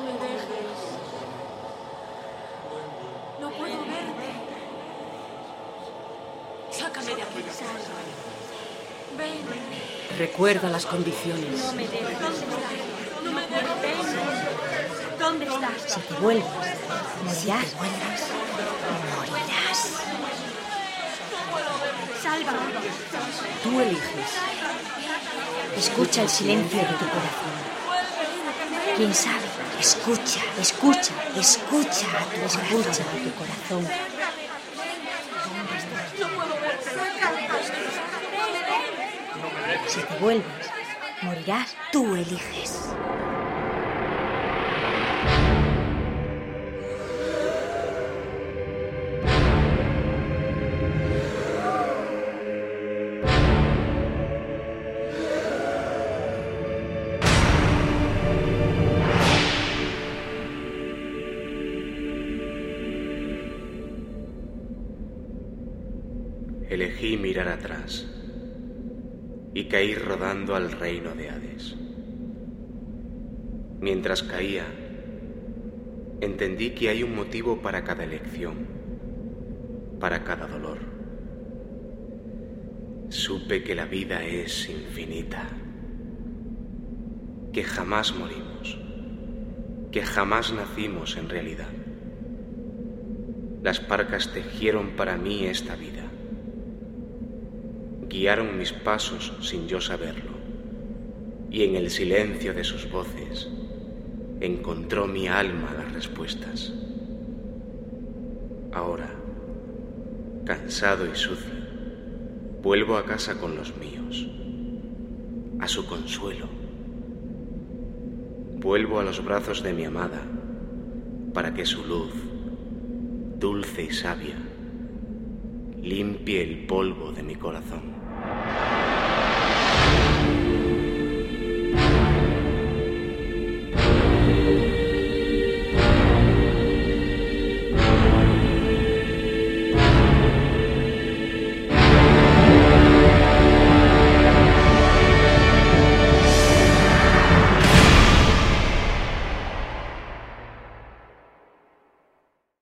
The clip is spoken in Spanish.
me dejes. No puedo verte. Sácame de aquí. Ven. Recuerda las condiciones. No me dejes. No me dejes. Ven. ¿Dónde estás? Si te vuelves, morirás. Morirás. Sálvame. Tú eliges. Escucha el silencio de tu corazón. ¿Quién sabe? Escucha a tu corazón. Si te vuelves, morirás. Tú eliges. Elegí mirar atrás y caí rodando al reino de Hades. Mientras caía, entendí que hay un motivo para cada elección, para cada dolor. Supe que la vida es infinita, que jamás morimos, que jamás nacimos en realidad. Las parcas tejieron para mí esta vida. Guiaron mis pasos sin yo saberlo, y en el silencio de sus voces encontró mi alma las respuestas. Ahora, cansado y sucio, vuelvo a casa con los míos, a su consuelo. Vuelvo a los brazos de mi amada para que su luz, dulce y sabia, limpie el polvo de mi corazón.